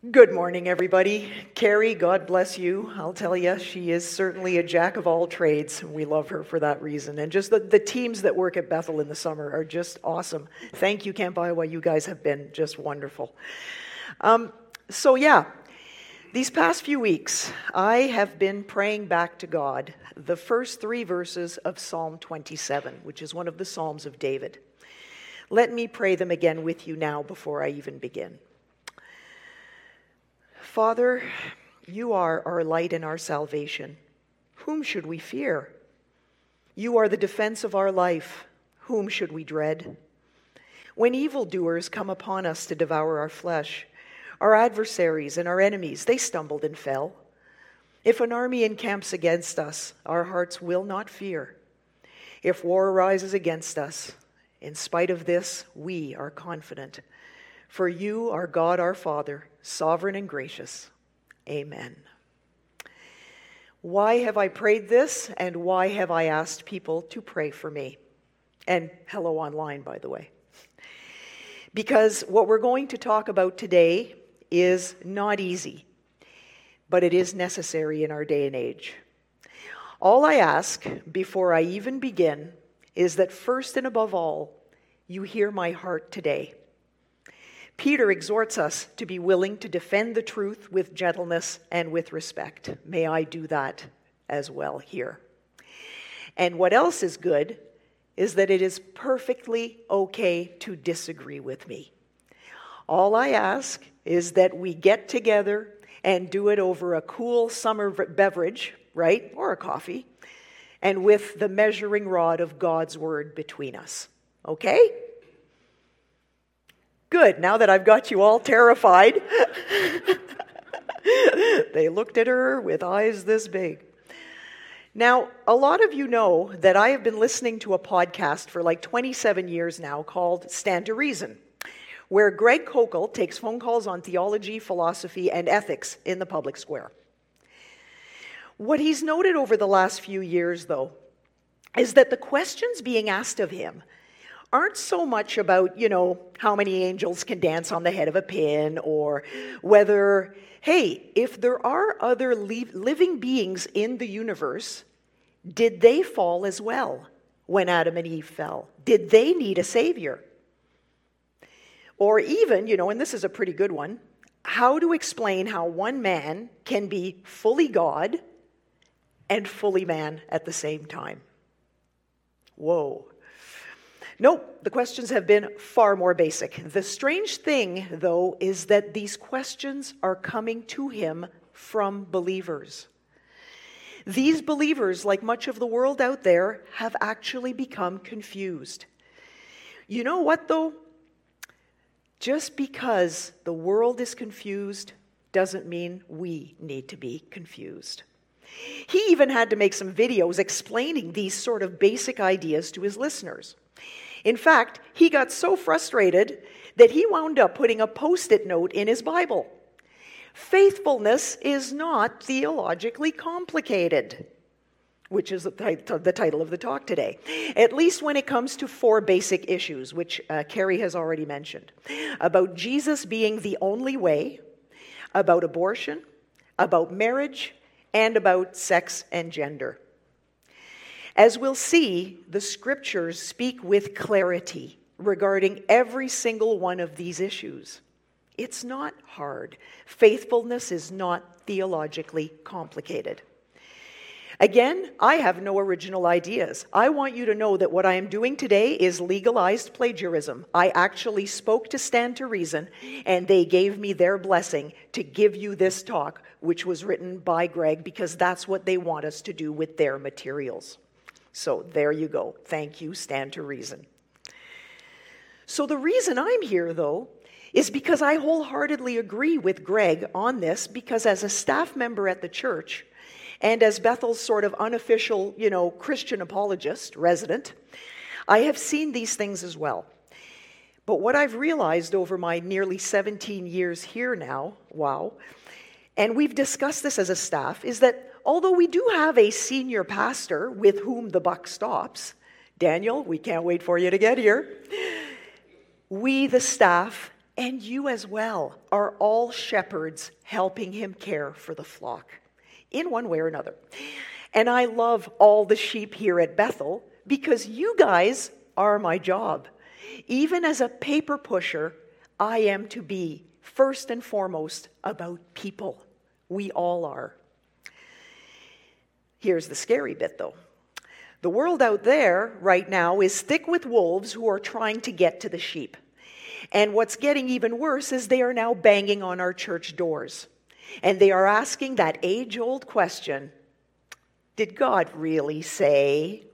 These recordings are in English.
Good morning, everybody. Carrie, God bless you. I'll tell you, she is certainly a jack of all trades. We love her for that reason. And just the teams that work at Bethel in the summer are just awesome. Thank you, Camp Iowa. You guys have been just wonderful. These past few weeks, I have been praying back to God the first 3 verses of Psalm 27, which is one of the Psalms of David. Let me pray them again with you now before I even begin. Father, you are our light and our salvation. Whom should we fear? You are the defense of our life. Whom should we dread? When evildoers come upon us to devour our flesh, our adversaries and our enemies, they stumbled and fell. If an army encamps against us, our hearts will not fear. If war arises against us, in spite of this, we are confident. For you are God our Father, sovereign and gracious. Amen. Why have I prayed this, and why have I asked people to pray for me? And hello online, by the way. Because what we're going to talk about today is not easy, but it is necessary in our day and age. All I ask before I even begin is that first and above all, you hear my heart today. Peter exhorts us to be willing to defend the truth with gentleness and with respect. May I do that as well here. And what else is good is that it is perfectly okay to disagree with me. All I ask is that we get together and do it over a cool summer beverage, right, or a coffee, and with the measuring rod of God's word between us. Okay? Good, now that I've got you all terrified. They looked at her with eyes this big. Now, a lot of you know that I have been listening to a podcast for like 27 years now called Stand to Reason, where Greg Koukl takes phone calls on theology, philosophy, and ethics in the public square. What he's noted over the last few years, though, is that the questions being asked of him aren't so much about, how many angels can dance on the head of a pin, or whether, hey, if there are other living beings in the universe, did they fall as well when Adam and Eve fell? Did they need a savior? Or even, and this is a pretty good one, how to explain how one man can be fully God and fully man at the same time. Whoa. Nope, the questions have been far more basic. The strange thing, though, is that these questions are coming to him from believers. These believers, like much of the world out there, have actually become confused. You know what, though? Just because the world is confused doesn't mean we need to be confused. He even had to make some videos explaining these sort of basic ideas to his listeners. In fact, he got so frustrated that he wound up putting a Post-it note in his Bible. Faithfulness is not theologically complicated, which is the title of the talk today, at least when it comes to 4 basic issues, which Carrie has already mentioned, about Jesus being the only way, about abortion, about marriage, and about sex and gender. As we'll see, the scriptures speak with clarity regarding every single one of these issues. It's not hard. Faithfulness is not theologically complicated. Again, I have no original ideas. I want you to know that what I am doing today is legalized plagiarism. I actually spoke to Stand to Reason, and they gave me their blessing to give you this talk, which was written by Greg, because that's what they want us to do with their materials. So there you go. Thank you, Stand to Reason. So the reason I'm here, though, is because I wholeheartedly agree with Greg on this, because as a staff member at the church, and as Bethel's sort of unofficial, Christian apologist, resident, I have seen these things as well. But what I've realized over my nearly 17 years here now, wow, and we've discussed this as a staff, is that although we do have a senior pastor with whom the buck stops, Daniel, we can't wait for you to get here, we, the staff, And you as well are all shepherds helping him care for the flock in one way or another. And I love all the sheep here at Bethel because you guys are my job. Even as a paper pusher, I am to be first and foremost about people. We all are. Here's the scary bit, though. The world out there right now is thick with wolves who are trying to get to the sheep. And what's getting even worse is they are now banging on our church doors. And they are asking that age-old question, did God really say?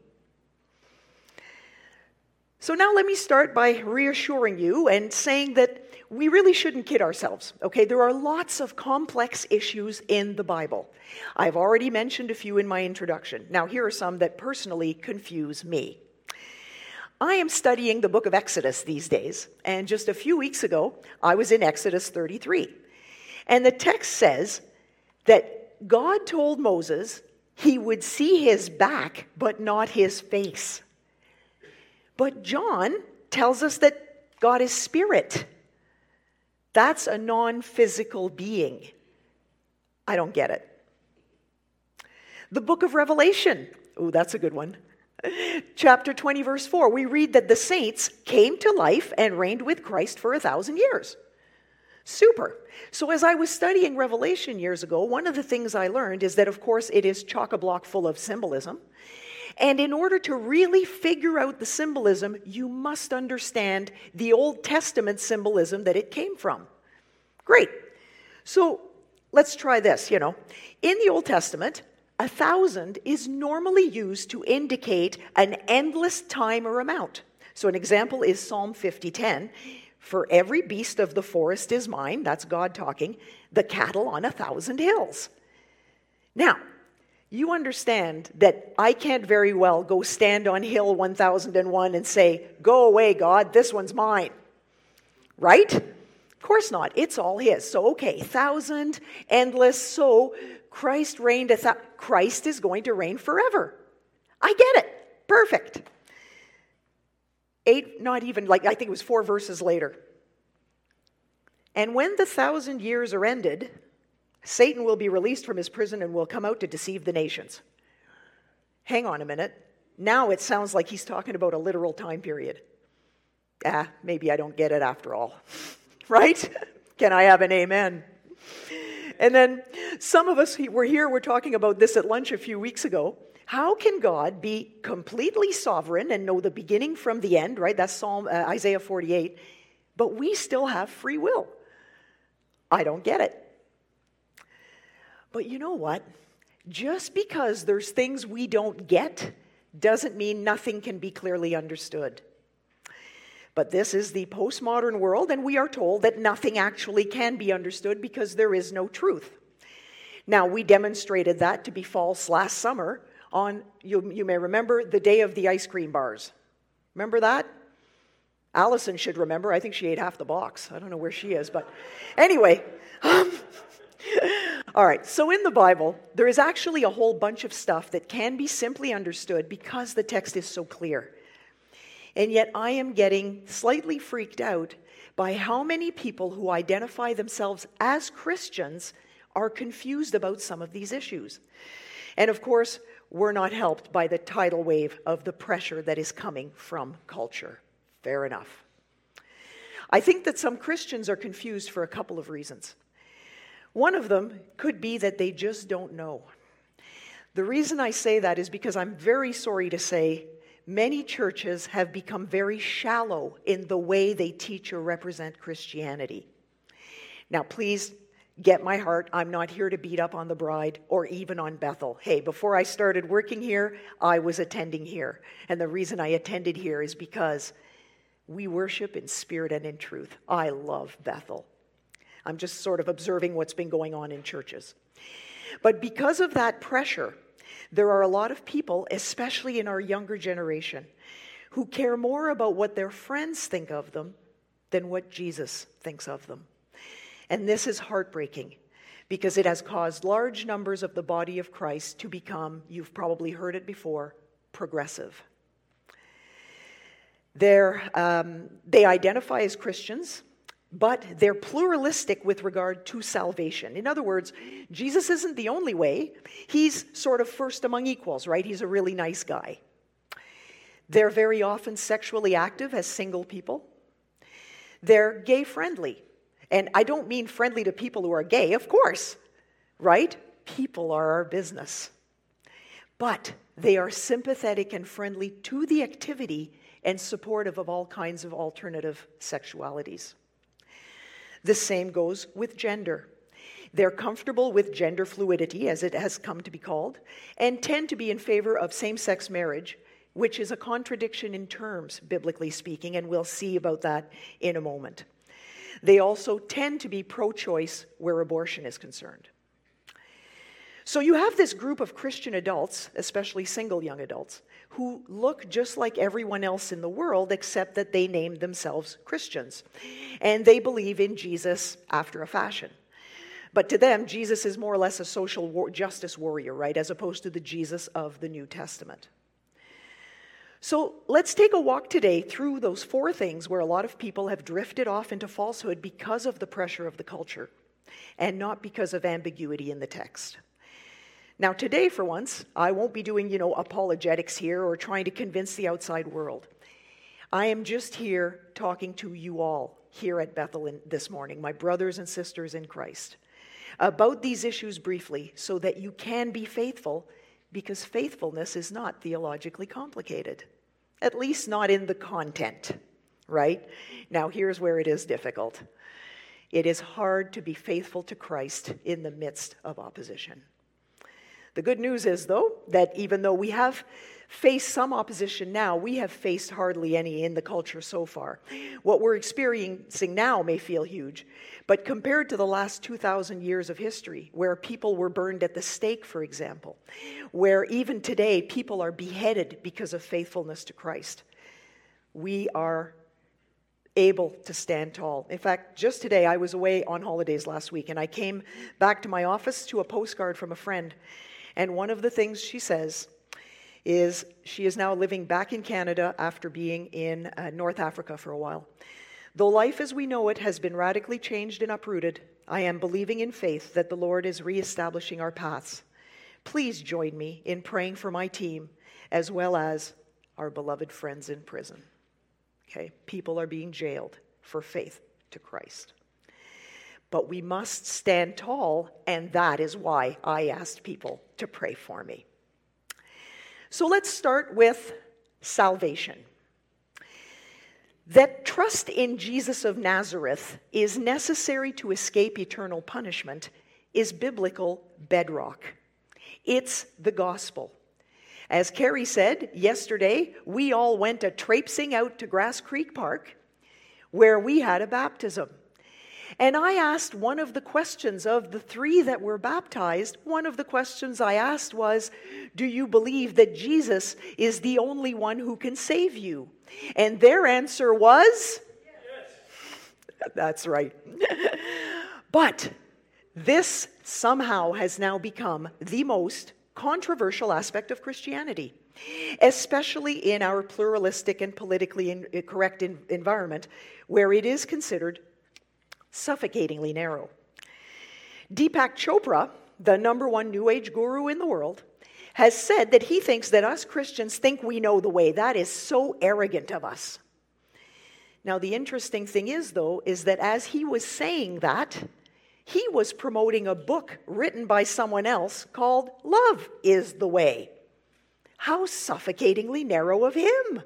So now let me start by reassuring you and saying that we really shouldn't kid ourselves, okay? There are lots of complex issues in the Bible. I've already mentioned a few in my introduction. Now, here are some that personally confuse me. I am studying the book of Exodus these days, and just a few weeks ago, I was in Exodus 33. And the text says that God told Moses he would see his back, but not his face. But John tells us that God is spirit. That's a non-physical being. I don't get it. The book of Revelation. Oh, that's a good one. Chapter 20, verse 4. We read that the saints came to life and reigned with Christ for 1,000 years. Super. So as I was studying Revelation years ago, one of the things I learned is that, of course, it is chock-a-block full of symbolism. And in order to really figure out the symbolism, you must understand the Old Testament symbolism that it came from. Great. So let's try this, In the Old Testament, 1,000 is normally used to indicate an endless time or amount. So an example is Psalm 50:10. For every beast of the forest is mine, that's God talking, the cattle on 1,000 hills. Now, you understand that I can't very well go stand on hill 1001 and say, go away, God, this one's mine. Right? Of course not. It's all his. So, okay, 1,000, endless. So, Christ reigned. Christ is going to reign forever. I get it. Perfect. 8, not even, I think it was 4 verses later. And when the 1,000 years are ended, Satan will be released from his prison and will come out to deceive the nations. Hang on a minute. Now it sounds like he's talking about a literal time period. Maybe I don't get it after all. Right? Can I have an amen? And then some of us we're talking about this at lunch a few weeks ago. How can God be completely sovereign and know the beginning from the end, right? That's Isaiah 48. But we still have free will. I don't get it. But you know what? Just because there's things we don't get doesn't mean nothing can be clearly understood. But this is the postmodern world, and we are told that nothing actually can be understood because there is no truth. Now, we demonstrated that to be false last summer on, you may remember, the day of the ice cream bars. Remember that? Allison should remember. I think she ate half the box. I don't know where she is, but anyway. All right, so in the Bible, there is actually a whole bunch of stuff that can be simply understood because the text is so clear. And yet I am getting slightly freaked out by how many people who identify themselves as Christians are confused about some of these issues. And of course, we're not helped by the tidal wave of the pressure that is coming from culture. Fair enough. I think that some Christians are confused for a couple of reasons. One of them could be that they just don't know. The reason I say that is because I'm very sorry to say many churches have become very shallow in the way they teach or represent Christianity. Now, please get my heart. I'm not here to beat up on the bride or even on Bethel. Hey, before I started working here, I was attending here. And the reason I attended here is because we worship in spirit and in truth. I love Bethel. I'm just sort of observing what's been going on in churches. But because of that pressure, there are a lot of people, especially in our younger generation, who care more about what their friends think of them than what Jesus thinks of them. And this is heartbreaking because it has caused large numbers of the body of Christ to become, you've probably heard it before, progressive. They identify as Christians, but they're pluralistic with regard to salvation. In other words, Jesus isn't the only way. He's sort of first among equals, right? He's a really nice guy. They're very often sexually active as single people. They're gay-friendly. And I don't mean friendly to people who are gay, of course, right? People are our business. But they are sympathetic and friendly to the activity and supportive of all kinds of alternative sexualities. The same goes with gender. They're comfortable with gender fluidity, as it has come to be called, and tend to be in favor of same-sex marriage, which is a contradiction in terms, biblically speaking, and we'll see about that in a moment. They also tend to be pro-choice where abortion is concerned. So you have this group of Christian adults, especially single young adults, who look just like everyone else in the world, except that they name themselves Christians. And they believe in Jesus after a fashion. But to them, Jesus is more or less a social justice warrior, right, as opposed to the Jesus of the New Testament. So let's take a walk today through those four things where a lot of people have drifted off into falsehood because of the pressure of the culture and not because of ambiguity in the text. Now today, for once, I won't be doing, apologetics here or trying to convince the outside world. I am just here talking to you all here at Bethel this morning, my brothers and sisters in Christ, about these issues briefly so that you can be faithful, because faithfulness is not theologically complicated, at least not in the content, right? Now, here's where it is difficult. It is hard to be faithful to Christ in the midst of opposition. The good news is, though, that even though we have faced some opposition now, we have faced hardly any in the culture so far. What we're experiencing now may feel huge, but compared to the last 2,000 years of history, where people were burned at the stake, for example, where even today people are beheaded because of faithfulness to Christ, we are able to stand tall. In fact, just today, I was away on holidays last week, and I came back to my office to a postcard from a friend, and one of the things she says is she is now living back in Canada after being in North Africa for a while. Though life as we know it has been radically changed and uprooted, I am believing in faith that the Lord is reestablishing our paths. Please join me in praying for my team as well as our beloved friends in prison. Okay, people are being jailed for faith to Christ. But we must stand tall, and that is why I asked people to pray for me. So let's start with salvation. That trust in Jesus of Nazareth is necessary to escape eternal punishment is biblical bedrock. It's the gospel. As Carrie said yesterday, we all went traipsing out to Grass Creek Park where we had a baptism. And I asked one of the questions of the three that were baptized. One of the questions I asked was, do you believe that Jesus is the only one who can save you? And their answer was, yes. That's right. But this somehow has now become the most controversial aspect of Christianity, especially in our pluralistic and politically correct environment where it is considered suffocatingly narrow. Deepak Chopra, the #1 New Age guru in the world, has said that he thinks that us Christians think we know the way. That is so arrogant of us. Now, the interesting thing is, though, is that as he was saying that, he was promoting a book written by someone else called Love is the Way. How suffocatingly narrow of him.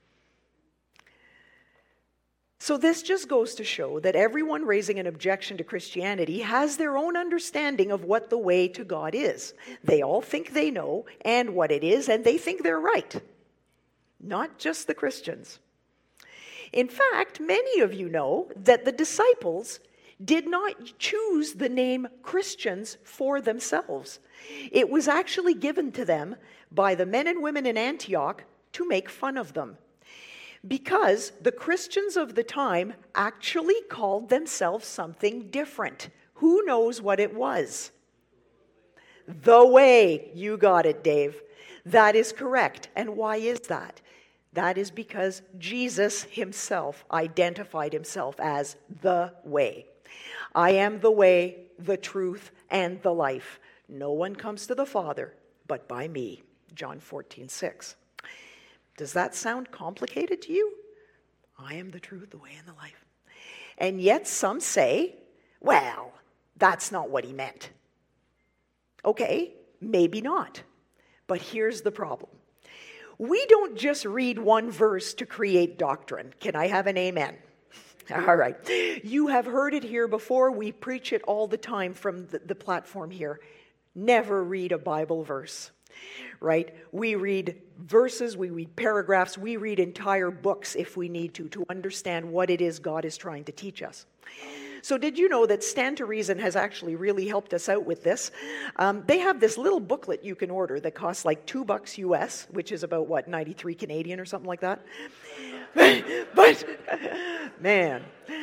So this just goes to show that everyone raising an objection to Christianity has their own understanding of what the way to God is. They all think they know and what it is, and they think they're right. Not just the Christians. In fact, many of you know that the disciples did not choose the name Christians for themselves. It was actually given to them by the men and women in Antioch to make fun of them. Because the Christians of the time actually called themselves something different. Who knows what it was? The way. You got it, Dave. That is correct. And why is that? That is because Jesus himself identified himself as the way. I am the way, the truth, and the life. No one comes to the Father but by me. John 14:6. Does that sound complicated to you? I am the truth, the way, and the life. And yet some say, well, that's not what he meant. Okay, maybe not. But here's the problem. We don't just read one verse to create doctrine. Can I have an amen? All right. You have heard it here before. We preach it all the time from the platform here. Never read a Bible verse, right? We read verses, we read paragraphs, we read entire books if we need to understand what it is God is trying to teach us. So did you know that Stand to Reason has actually really helped us out with this? They have this little booklet you can order that costs like $2 US, which is about, what, 93 Canadian or something like that? But, man.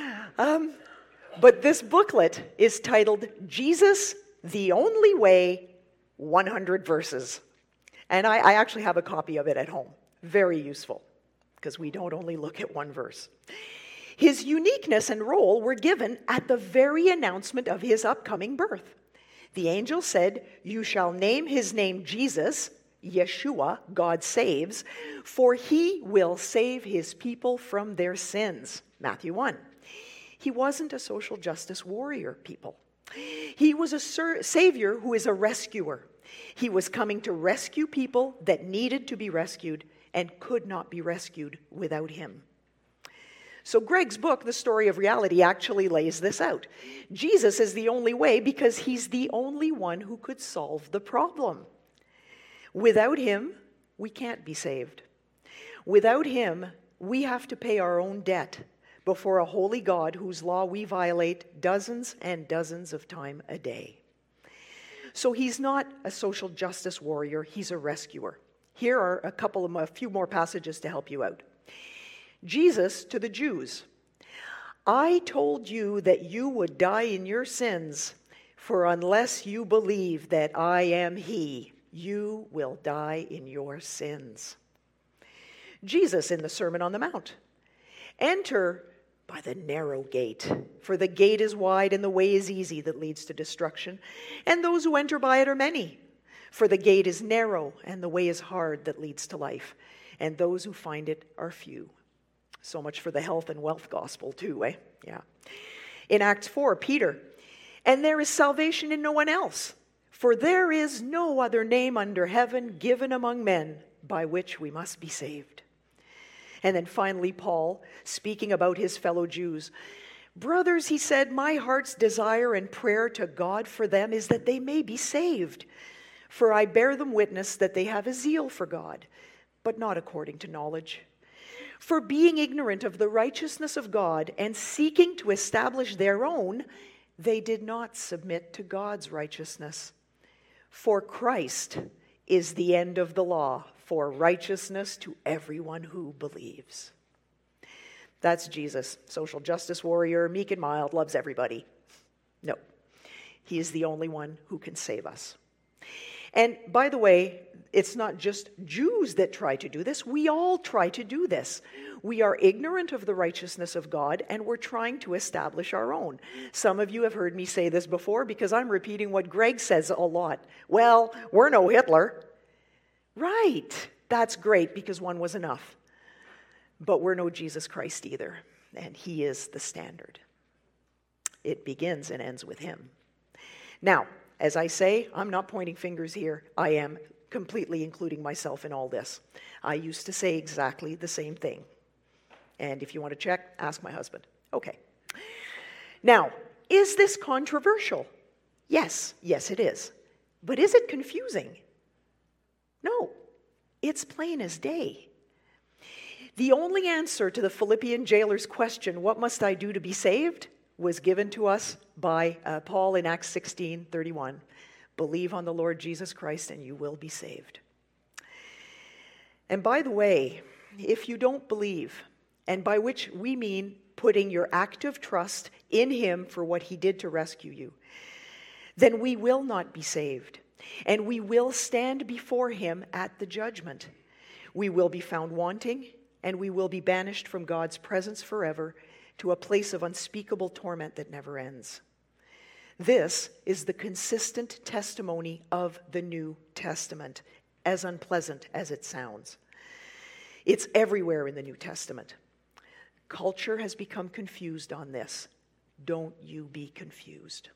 But this booklet is titled Jesus, the Only Way, 100 Verses. And I actually have a copy of it at home. Very useful, because we don't only look at one verse. His uniqueness and role were given at the very announcement of his upcoming birth. The angel said, "You shall name his name Jesus," Yeshua, God saves, "for he will save his people from their sins." Matthew 1. He wasn't a social justice warrior, people. He was a savior who is a rescuer. He was coming to rescue people that needed to be rescued and could not be rescued without him. So Greg's book, The Story of Reality, actually lays this out. Jesus is the only way because he's the only one who could solve the problem. Without him, we can't be saved. Without him, we have to pay our own debt before a holy God whose law we violate dozens and dozens of times a day. So he's not a social justice warrior, he's a rescuer. Here are a few more passages to help you out. Jesus to the Jews, "I told you that you would die in your sins, for unless you believe that I am he, you will die in your sins." Jesus in the Sermon on the Mount, "Enter by the narrow gate, for the gate is wide and the way is easy that leads to destruction, and those who enter by it are many. For the gate is narrow and the way is hard that leads to life, and those who find it are few." So much for the health and wealth gospel too, eh? Yeah. In Acts 4, Peter, "And there is salvation in no one else, for there is no other name under heaven given among men by which we must be saved." And then finally, Paul, speaking about his fellow Jews, "Brothers," he said, "my heart's desire and prayer to God for them is that they may be saved. For I bear them witness that they have a zeal for God, but not according to knowledge. For being ignorant of the righteousness of God and seeking to establish their own, they did not submit to God's righteousness. For Christ is the end of the law for righteousness to everyone who believes." That's Jesus, social justice warrior, meek and mild, loves everybody. No, he is the only one who can save us. And by the way, it's not just Jews that try to do this. We all try to do this. We are ignorant of the righteousness of God, and we're trying to establish our own. Some of you have heard me say this before because I'm repeating what Greg says a lot. Well, we're no Hitler. Right. That's great because one was enough. But we're no Jesus Christ either, and he is the standard. It begins and ends with him. Now, as I say, I'm not pointing fingers here. I am completely including myself in all this. I used to say exactly the same thing. And if you want to check, ask my husband. Okay. Now, is this controversial? Yes, it is. But is it confusing? No, it's plain as day. The only answer to the Philippian jailer's question, "What must I do to be saved?" was given to us by Paul in Acts 16:31. "Believe on the Lord Jesus Christ and you will be saved." And by the way, if you don't believe, and by which we mean putting your active trust in him for what he did to rescue you, then we will not be saved, and we will stand before him at the judgment. We will be found wanting, and we will be banished from God's presence forever to a place of unspeakable torment that never ends. This is the consistent testimony of the New Testament, as unpleasant as it sounds. It's everywhere in the New Testament. Culture has become confused on this. Don't you be confused.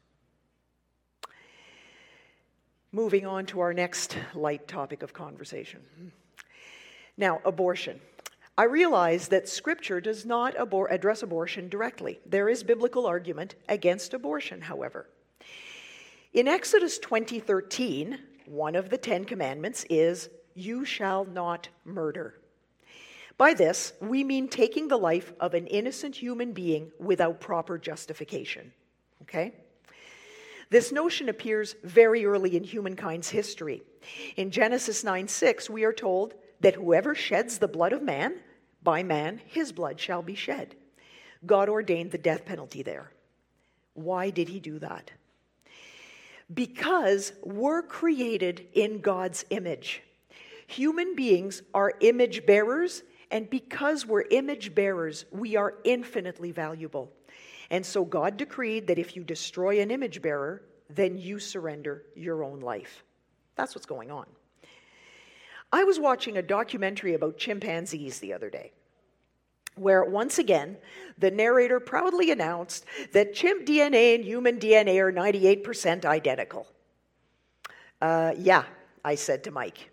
Moving on to our next light topic of conversation. Now, abortion. I realize that Scripture does not address abortion directly. There is biblical argument against abortion, however. In Exodus 20:13, one of the 10 commandments is, "You shall not murder." By this, we mean taking the life of an innocent human being without proper justification. Okay? This notion appears very early in humankind's history. In Genesis 9:6, we are told that whoever sheds the blood of man, by man his blood shall be shed. God ordained the death penalty there. Why did he do that? Because we're created in God's image. Human beings are image bearers, and because we're image bearers, we are infinitely valuable. And so God decreed that if you destroy an image bearer, then you surrender your own life. That's what's going on. I was watching a documentary about chimpanzees the other day, where once again, the narrator proudly announced that chimp DNA and human DNA are 98% identical. Yeah, I said to Mike.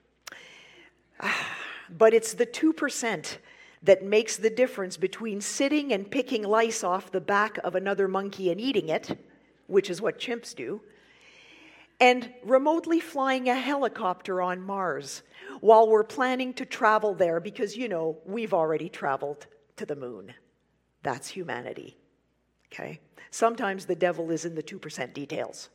But it's the 2% that makes the difference between sitting and picking lice off the back of another monkey and eating it, which is what chimps do, and remotely flying a helicopter on Mars while we're planning to travel there because, we've already traveled to the moon. That's humanity, okay? Sometimes the devil is in the 2% details,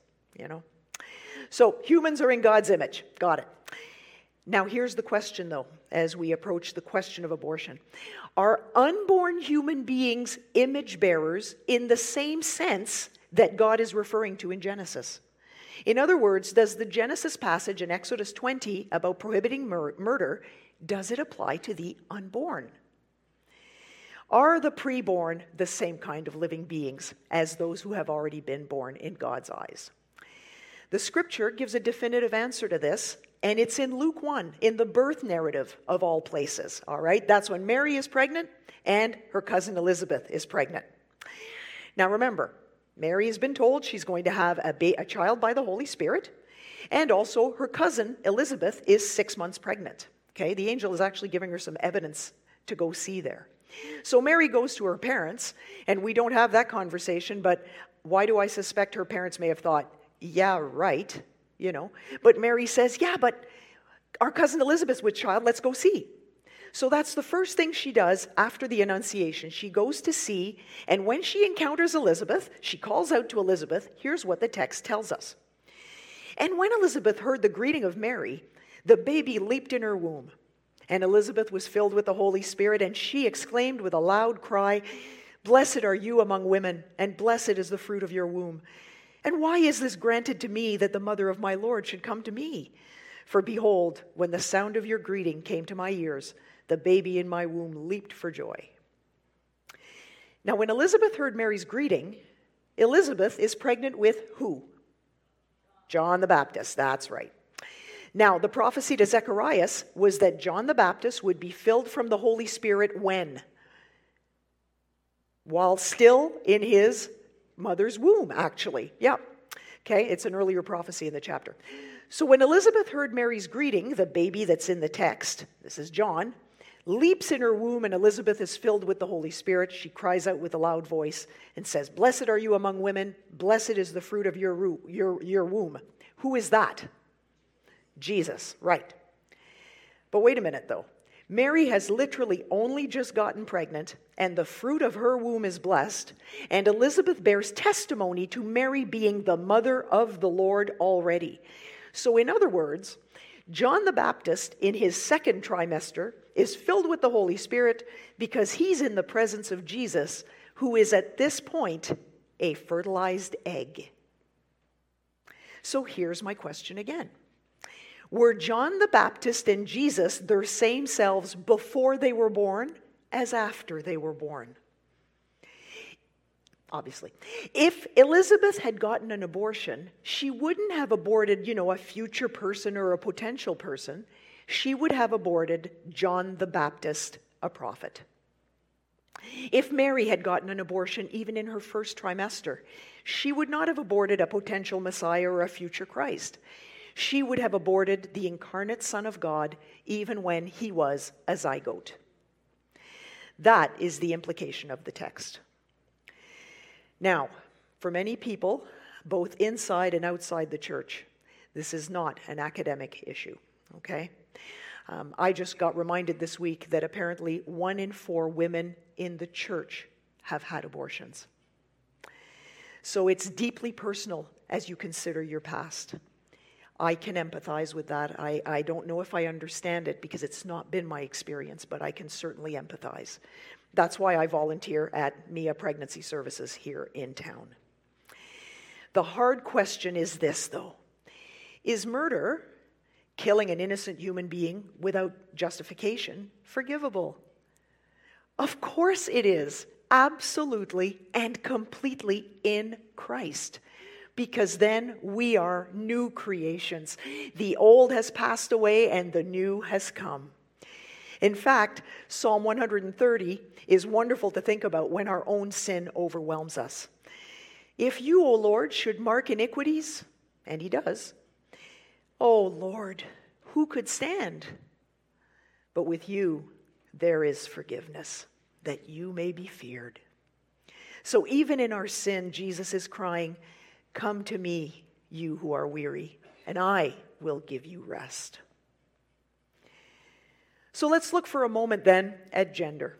So humans are in God's image. Got it. Now here's the question, though, as we approach the question of abortion. Are unborn human beings image bearers in the same sense that God is referring to in Genesis? In other words, does the Genesis passage in Exodus 20 about prohibiting murder, does it apply to the unborn? Are the preborn the same kind of living beings as those who have already been born in God's eyes? The Scripture gives a definitive answer to this, and it's in Luke 1, in the birth narrative of all places, all right? That's when Mary is pregnant and her cousin Elizabeth is pregnant. Now remember, Mary has been told she's going to have a child by the Holy Spirit, and also her cousin Elizabeth is 6 months pregnant, okay? The angel is actually giving her some evidence to go see there. So Mary goes to her parents, and we don't have that conversation, but why do I suspect her parents may have thought, yeah, right, But Mary says, yeah, but our cousin Elizabeth's with child, let's go see. So that's the first thing she does after the Annunciation. She goes to see, and when she encounters Elizabeth, she calls out to Elizabeth. Here's what the text tells us. And when Elizabeth heard the greeting of Mary, the baby leaped in her womb. And Elizabeth was filled with the Holy Spirit, and she exclaimed with a loud cry, "Blessed are you among women, and blessed is the fruit of your womb. And why is this granted to me that the mother of my Lord should come to me? For behold, when the sound of your greeting came to my ears, the baby in my womb leaped for joy." Now, when Elizabeth heard Mary's greeting, Elizabeth is pregnant with who? John the Baptist, that's right. Now, the prophecy to Zechariah was that John the Baptist would be filled from the Holy Spirit when? While still in his mother's womb, actually. Yeah. Okay, it's an earlier prophecy in the chapter. So when Elizabeth heard Mary's greeting, the baby that's in the text, this is John, leaps in her womb, and Elizabeth is filled with the Holy Spirit. She cries out with a loud voice and says, "Blessed are you among women. Blessed is the fruit of your womb." Who is that? Jesus, right. But wait a minute, though. Mary has literally only just gotten pregnant, and the fruit of her womb is blessed, and Elizabeth bears testimony to Mary being the mother of the Lord already. So in other words, John the Baptist, in his second trimester, is filled with the Holy Spirit because he's in the presence of Jesus, who is at this point a fertilized egg. So here's my question again. Were John the Baptist and Jesus their same selves before they were born, as after they were born. Obviously. If Elizabeth had gotten an abortion, she wouldn't have aborted, a future person or a potential person. She would have aborted John the Baptist, a prophet. If Mary had gotten an abortion even in her first trimester, she would not have aborted a potential Messiah or a future Christ. She would have aborted the incarnate Son of God even when he was a zygote. That is the implication of the text. Now, for many people, both inside and outside the church, this is not an academic issue, okay? I just got reminded this week that apparently 1 in 4 women in the church have had abortions. So it's deeply personal as you consider your past. I can empathize with that. I don't know if I understand it because it's not been my experience, but I can certainly empathize. That's why I volunteer at Mia Pregnancy Services here in town. The hard question is this, though. Is murder, killing an innocent human being without justification, forgivable? Of course it is, absolutely and completely in Christ. Because then we are new creations. The old has passed away and the new has come. In fact, Psalm 130 is wonderful to think about when our own sin overwhelms us. If you, O Lord, should mark iniquities, and he does, O Lord, who could stand? But with you there is forgiveness, that you may be feared. So even in our sin, Jesus is crying, come to me, you who are weary, and I will give you rest. So let's look for a moment then at gender.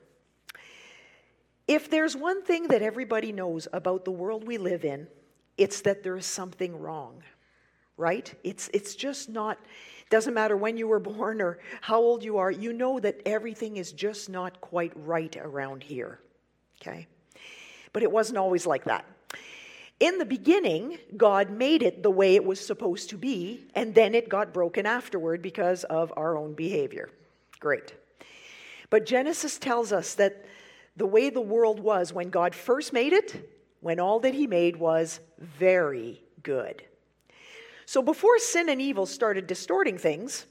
If there's one thing that everybody knows about the world we live in, it's that there is something wrong, right? It's just not, doesn't matter when you were born or how old you are, you know that everything is just not quite right around here, okay? But it wasn't always like that. In the beginning, God made it the way it was supposed to be, and then it got broken afterward because of our own behavior. Great. But Genesis tells us that the way the world was when God first made it, when all that he made was very good. So before sin and evil started distorting things,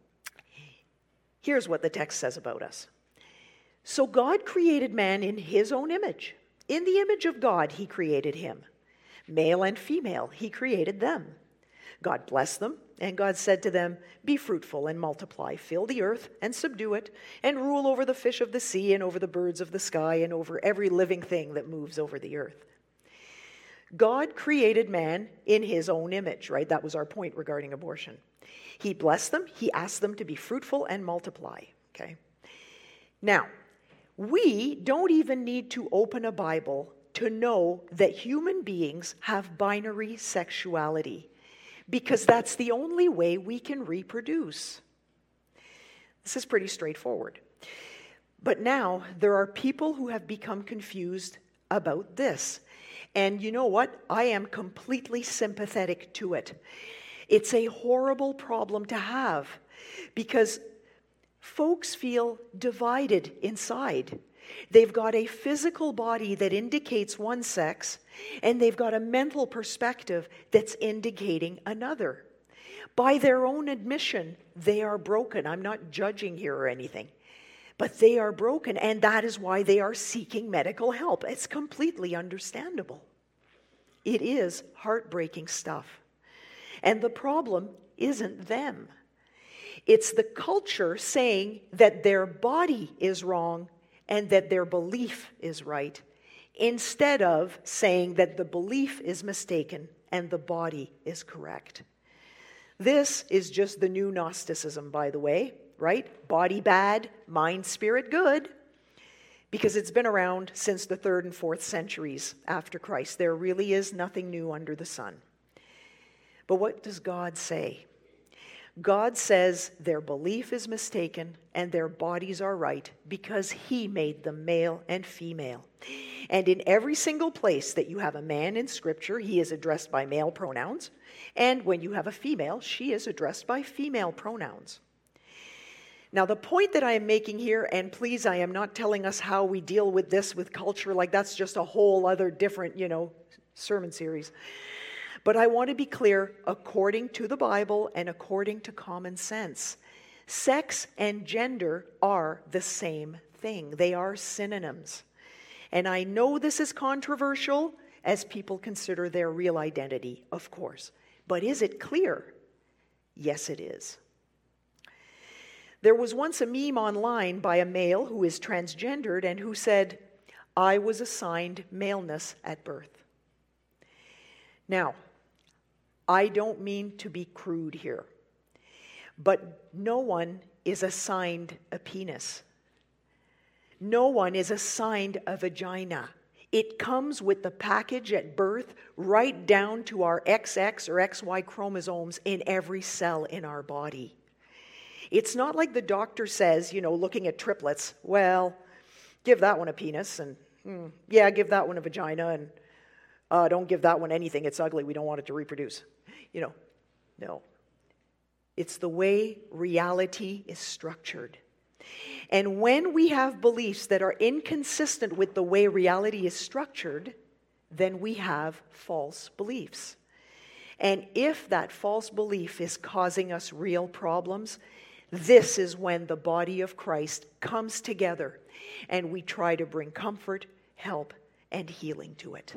here's what the text says about us. So God created man in his own image. In the image of God, he created him. Male and female, he created them. God blessed them, and God said to them, be fruitful and multiply, fill the earth and subdue it, and rule over the fish of the sea and over the birds of the sky and over every living thing that moves over the earth. God created man in his own image, right? That was our point regarding abortion. He blessed them. He asked them to be fruitful and multiply, okay? Now, we don't even need to open a Bible to know that human beings have binary sexuality, because that's the only way we can reproduce. This is pretty straightforward. But now there are people who have become confused about this. And you know what? I am completely sympathetic to it. It's a horrible problem to have because folks feel divided inside. They've got a physical body that indicates one sex, and they've got a mental perspective that's indicating another. By their own admission, they are broken. I'm not judging here or anything, but they are broken, and that is why they are seeking medical help. It's completely understandable. It is heartbreaking stuff. And the problem isn't them. It's the culture saying that their body is wrong and that their belief is right, instead of saying that the belief is mistaken and the body is correct. This is just the new Gnosticism, by the way, right? Body bad, mind, spirit good, because it's been around since the 3rd and 4th centuries after Christ. There really is nothing new under the sun. But what does God say? God says their belief is mistaken and their bodies are right because he made them male and female. And in every single place that you have a man in Scripture, he is addressed by male pronouns. And when you have a female, she is addressed by female pronouns. Now, the point that I am making here, and please, I am not telling us how we deal with this with culture, like that's just a whole other different, sermon series. But I want to be clear, according to the Bible and according to common sense, sex and gender are the same thing. They are synonyms. And I know this is controversial as people consider their real identity, of course. But is it clear? Yes, it is. There was once a meme online by a male who is transgendered and who said, "I was assigned maleness at birth." Now, I don't mean to be crude here, but no one is assigned a penis. No one is assigned a vagina. It comes with the package at birth, right down to our XX or XY chromosomes in every cell in our body. It's not like the doctor says, looking at triplets, well, give that one a penis, and give that one a vagina, and don't give that one anything, it's ugly, we don't want it to reproduce. No. It's the way reality is structured. And when we have beliefs that are inconsistent with the way reality is structured, then we have false beliefs. And if that false belief is causing us real problems, this is when the body of Christ comes together and we try to bring comfort, help, and healing to it.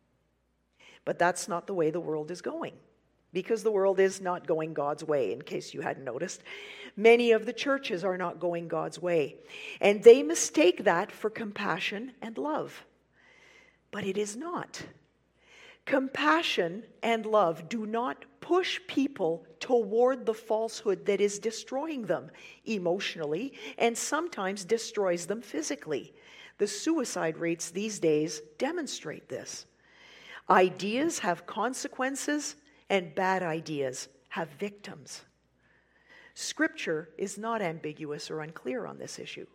But that's not the way the world is going, because the world is not going God's way, in case you hadn't noticed. Many of the churches are not going God's way, and they mistake that for compassion and love. But it is not. Compassion and love do not push people toward the falsehood that is destroying them emotionally and sometimes destroys them physically. The suicide rates these days demonstrate this. Ideas have consequences, and bad ideas have victims. Scripture is not ambiguous or unclear on this issue.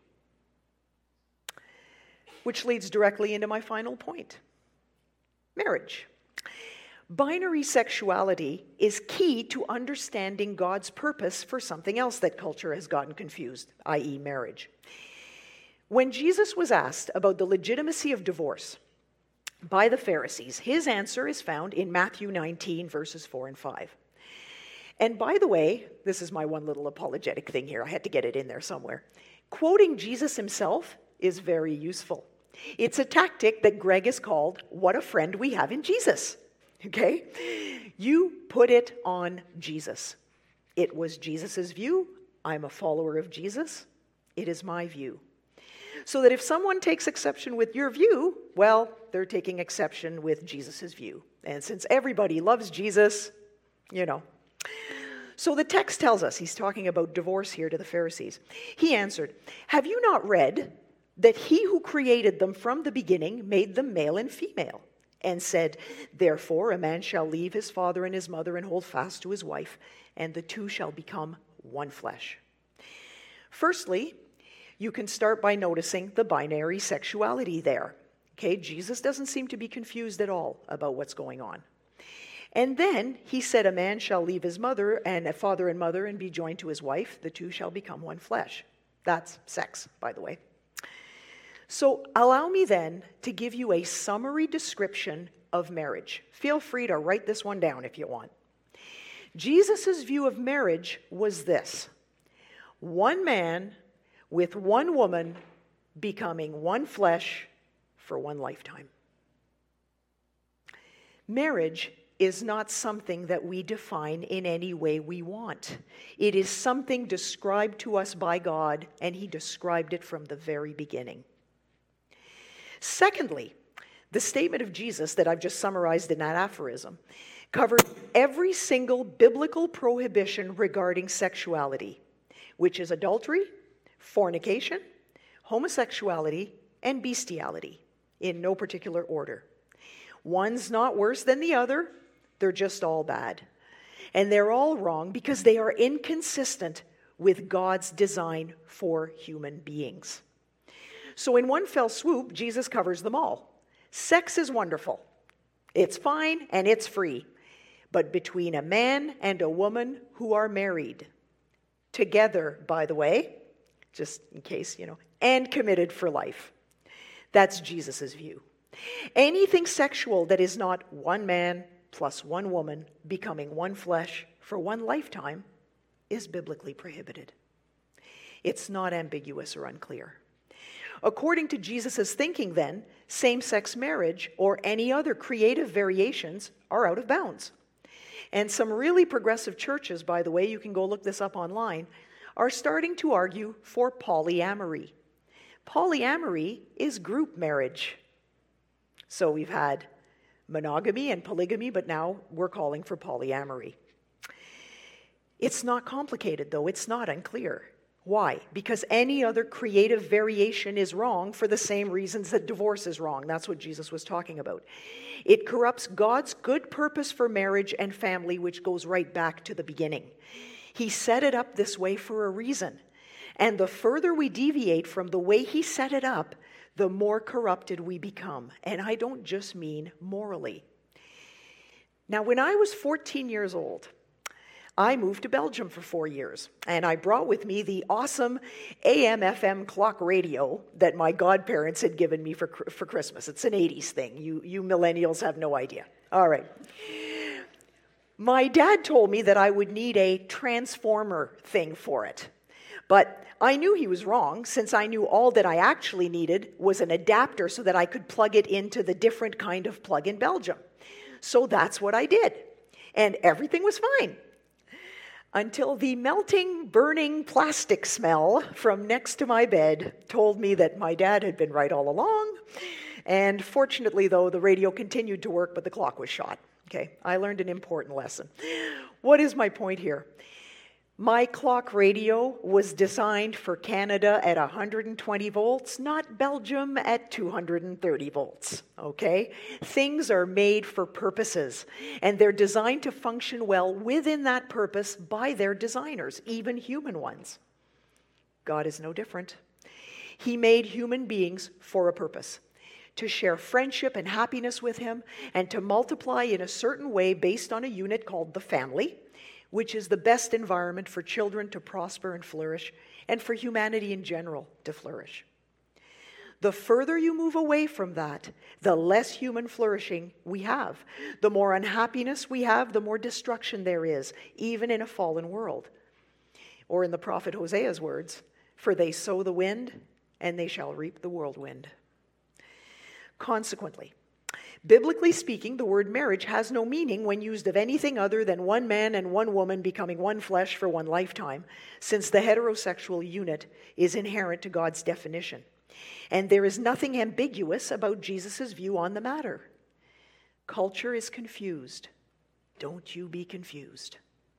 Which leads directly into my final point. Marriage. Binary sexuality is key to understanding God's purpose for something else that culture has gotten confused, i.e. marriage. When Jesus was asked about the legitimacy of divorce by the Pharisees, his answer is found in Matthew 19, verses 4 and 5. And by the way, this is my one little apologetic thing here. I had to get it in there somewhere. Quoting Jesus himself is very useful. It's a tactic that Greg has called, "What a friend we have in Jesus." Okay? You put it on Jesus. It was Jesus's view. I'm a follower of Jesus. It is my view. So that if someone takes exception with your view, well, they're taking exception with Jesus's view. And since everybody loves Jesus, So the text tells us, he's talking about divorce here to the Pharisees. He answered, "Have you not read that he who created them from the beginning made them male and female? And said, therefore a man shall leave his father and his mother and hold fast to his wife, and the two shall become one flesh." Firstly, you can start by noticing the binary sexuality there. Okay, Jesus doesn't seem to be confused at all about what's going on. And then he said, a man shall leave his mother and a father and mother and be joined to his wife. The two shall become one flesh. That's sex, by the way. So allow me then to give you a summary description of marriage. Feel free to write this one down if you want. Jesus' view of marriage was this: one man with one woman becoming one flesh for one lifetime. Marriage is not something that we define in any way we want. It is something described to us by God, and he described it from the very beginning. Secondly, the statement of Jesus that I've just summarized in that aphorism covered every single biblical prohibition regarding sexuality, which is adultery, fornication, homosexuality, and bestiality, in no particular order. One's not worse than the other. They're just all bad. And they're all wrong because they are inconsistent with God's design for human beings. So in one fell swoop, Jesus covers them all. Sex is wonderful. It's fine and it's free. But between a man and a woman who are married, together, by the way, just in case, and committed for life. That's Jesus' view. Anything sexual that is not one man plus one woman becoming one flesh for one lifetime is biblically prohibited. It's not ambiguous or unclear. According to Jesus' thinking, then, same-sex marriage or any other creative variations are out of bounds. And some really progressive churches, by the way, you can go look this up online, are starting to argue for polyamory. Polyamory is group marriage. So we've had monogamy and polygamy, but now we're calling for polyamory. It's not complicated, though. It's not unclear. Why? Because any other creative variation is wrong for the same reasons that divorce is wrong. That's what Jesus was talking about. It corrupts God's good purpose for marriage and family, which goes right back to the beginning. He set it up this way for a reason. And the further we deviate from the way he set it up, the more corrupted we become. And I don't just mean morally. Now, when I was 14 years old, I moved to Belgium for 4 years, and I brought with me the awesome AM/FM clock radio that my godparents had given me for Christmas. It's an 80s thing. You millennials have no idea. All right. My dad told me that I would need a transformer thing for it, but I knew he was wrong, since I knew all that I actually needed was an adapter so that I could plug it into the different kind of plug in Belgium. So that's what I did, and everything was fine. Until the melting, burning plastic smell from next to my bed told me that my dad had been right all along. And fortunately, though, the radio continued to work, but the clock was shot. Okay, I learned an important lesson. What is my point here? My clock radio was designed for Canada at 120 volts, not Belgium at 230 volts, okay? Things are made for purposes, and they're designed to function well within that purpose by their designers, even human ones. God is no different. He made human beings for a purpose, to share friendship and happiness with him, and to multiply in a certain way based on a unit called the family, which is the best environment for children to prosper and flourish, and for humanity in general to flourish. The further you move away from that, the less human flourishing we have. The more unhappiness we have, the more destruction there is, even in a fallen world. Or in the prophet Hosea's words, "For they sow the wind, and they shall reap the whirlwind." Consequently, biblically speaking, the word marriage has no meaning when used of anything other than one man and one woman becoming one flesh for one lifetime, since the heterosexual unit is inherent to God's definition. And there is nothing ambiguous about Jesus' view on the matter. Culture is confused. Don't you be confused.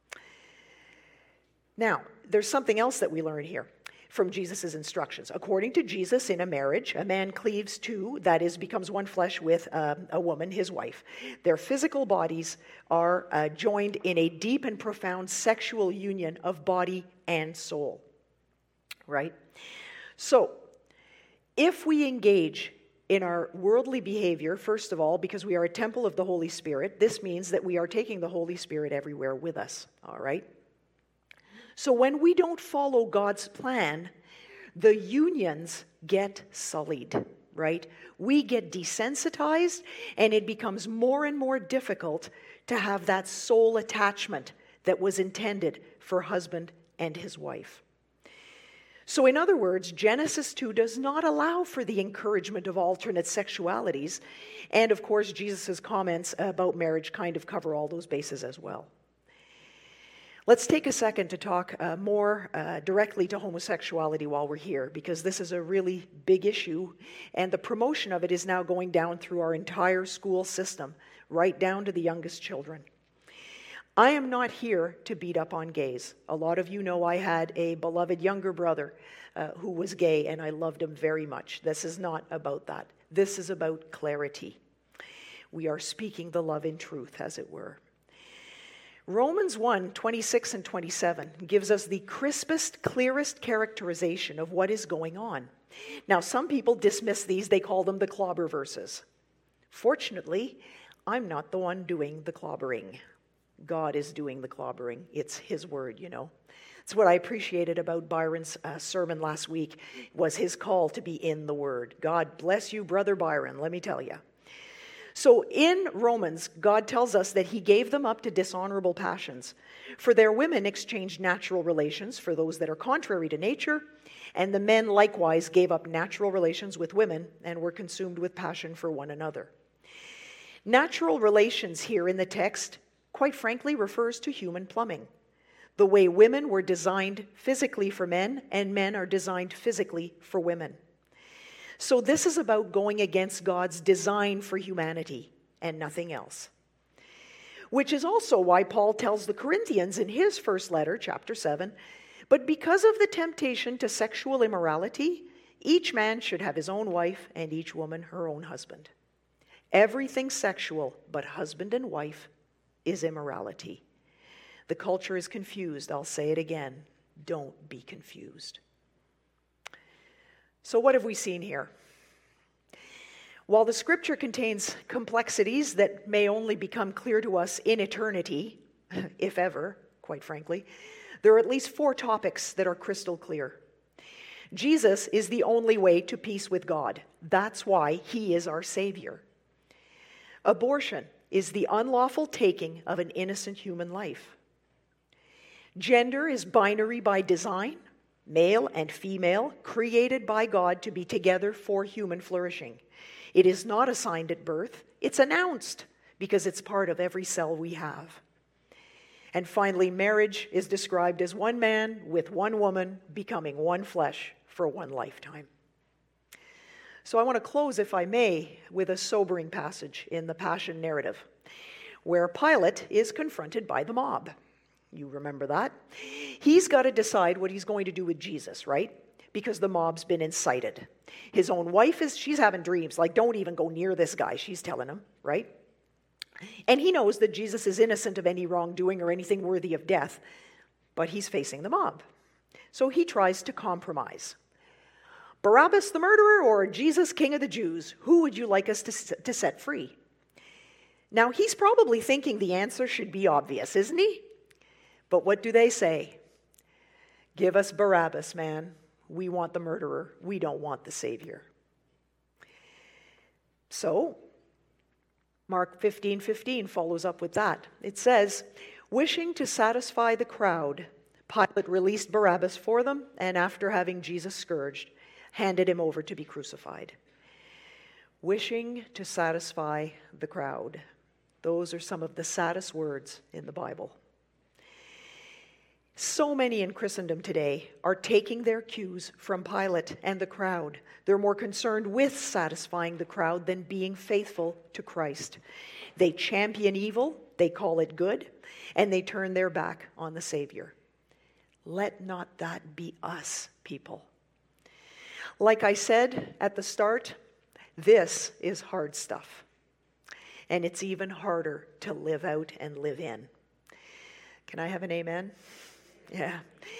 Now, there's something else that we learn here from Jesus' instructions. According to Jesus, in a marriage, a man cleaves to, that is, becomes one flesh with a woman, his wife. Their physical bodies are joined in a deep and profound sexual union of body and soul, right? So, if we engage in our worldly behavior, first of all, because we are a temple of the Holy Spirit, this means that we are taking the Holy Spirit everywhere with us, all right? So when we don't follow God's plan, the unions get sullied, right? We get desensitized, and it becomes more and more difficult to have that soul attachment that was intended for husband and his wife. So in other words, Genesis 2 does not allow for the encouragement of alternate sexualities, and of course, Jesus' comments about marriage kind of cover all those bases as well. Let's take a second to talk more directly to homosexuality while we're here, because this is a really big issue, and the promotion of it is now going down through our entire school system, right down to the youngest children. I am not here to beat up on gays. A lot of you know I had a beloved younger brother who was gay, and I loved him very much. This is not about that. This is about clarity. We are speaking the love in truth, as it were. Romans 1:26 and 27 gives us the crispest, clearest characterization of what is going on. Now, some people dismiss these. They call them the clobber verses. Fortunately, I'm not the one doing the clobbering. God is doing the clobbering. It's his word, It's what I appreciated about Byron's sermon last week, was his call to be in the word. God bless you, Brother Byron, let me tell you. So in Romans, God tells us that he gave them up to dishonorable passions. For their women exchanged natural relations for those that are contrary to nature, and the men likewise gave up natural relations with women and were consumed with passion for one another. Natural relations here in the text, quite frankly, refers to human plumbing. The way women were designed physically for men, and men are designed physically for women. So this is about going against God's design for humanity and nothing else. Which is also why Paul tells the Corinthians in his first letter, chapter 7, but because of the temptation to sexual immorality, each man should have his own wife and each woman her own husband. Everything sexual but husband and wife is immorality. The culture is confused. I'll say it again. Don't be confused. So what have we seen here? While the scripture contains complexities that may only become clear to us in eternity, if ever, quite frankly, there are at least 4 topics that are crystal clear. Jesus is the only way to peace with God. That's why he is our Savior. Abortion is the unlawful taking of an innocent human life. Gender is binary by design, male and female, created by God to be together for human flourishing. It is not assigned at birth, it's announced because it's part of every cell we have. And finally, marriage is described as one man with one woman becoming one flesh for one lifetime. So I want to close, if I may, with a sobering passage in the Passion narrative, where Pilate is confronted by the mob. You remember that? He's got to decide what he's going to do with Jesus, right? Because the mob's been incited. His own wife she's having dreams, like, don't even go near this guy, she's telling him, right? And he knows that Jesus is innocent of any wrongdoing or anything worthy of death, but he's facing the mob. So he tries to compromise. Barabbas the murderer or Jesus, King of the Jews? Who would you like us to set free? Now, he's probably thinking the answer should be obvious, isn't he? But what do they say? Give us Barabbas, man. We want the murderer. We don't want the Savior. So, Mark 15:15 follows up with that. It says, wishing to satisfy the crowd, Pilate released Barabbas for them, and after having Jesus scourged, handed him over to be crucified. Wishing to satisfy the crowd. Those are some of the saddest words in the Bible. So many in Christendom today are taking their cues from Pilate and the crowd. They're more concerned with satisfying the crowd than being faithful to Christ. They champion evil, they call it good, and they turn their back on the Savior. Let not that be us, people. Like I said at the start, this is hard stuff. And it's even harder to live out and live in. Can I have an amen? Yeah.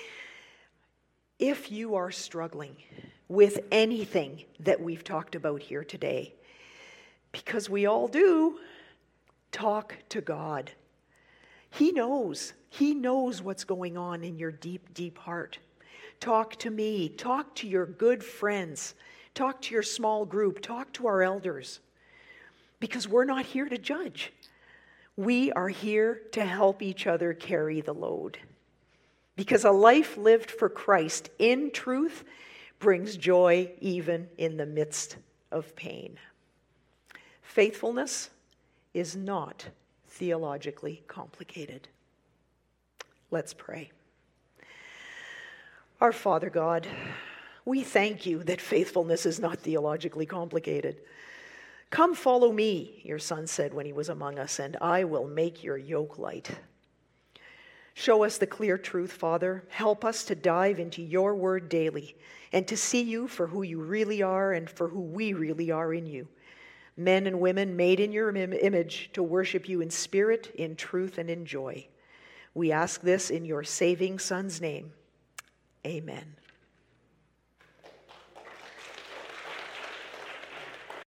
If you are struggling with anything that we've talked about here today, because we all do, talk to God. He knows what's going on in your deep, deep heart. Talk to me, talk to your good friends, talk to your small group, talk to our elders, because we're not here to judge. We are here to help each other carry the load. Because a life lived for Christ in truth brings joy even in the midst of pain. Faithfulness is not theologically complicated. Let's pray. Our Father God, we thank you that faithfulness is not theologically complicated. Come follow me, your Son said when he was among us, and I will make your yoke light. Show us the clear truth, Father. Help us to dive into your word daily and to see you for who you really are and for who we really are in you. Men and women made in your image to worship you in spirit, in truth, and in joy. We ask this in your saving Son's name. Amen.